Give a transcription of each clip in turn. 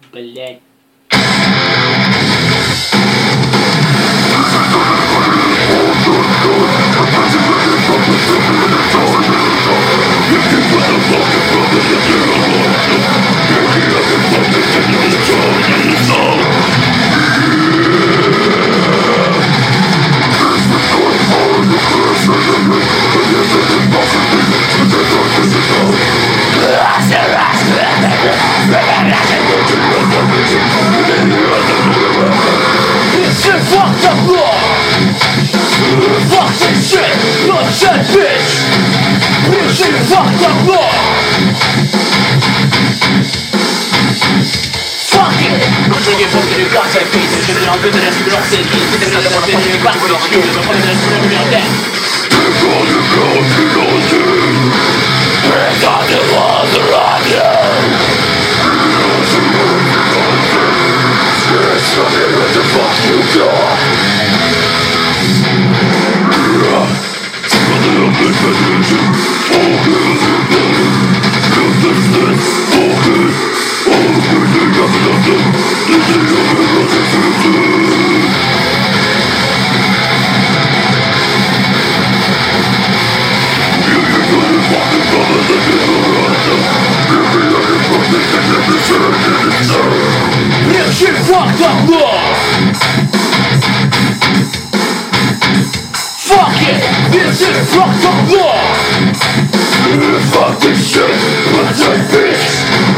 Блять. Fuck the law! Fuck this shit! Bullshit, bitch! This shit, fuck the law! Fuck it! Je vais monter le gars, ça fait, je vais enlever de la douleur, c'est qui, c'est de la peine, je vais pas se leur gueule, je vais prendre de la douleur en tête. What the fuck you got? Shit, fuck the law! Fuck it! This is fuck the law! Fuck this shit! What's that bitch?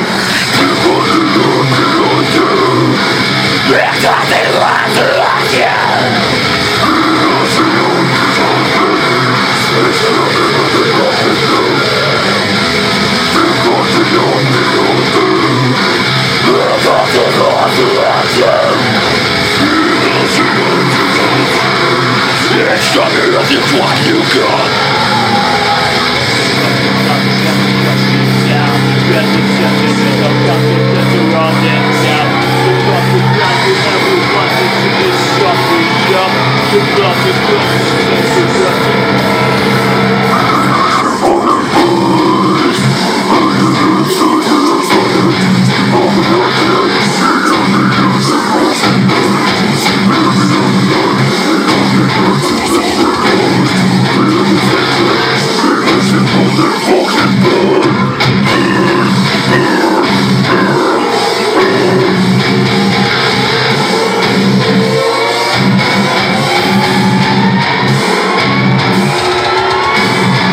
What you got?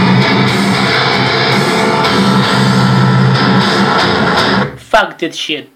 Fuck that shit.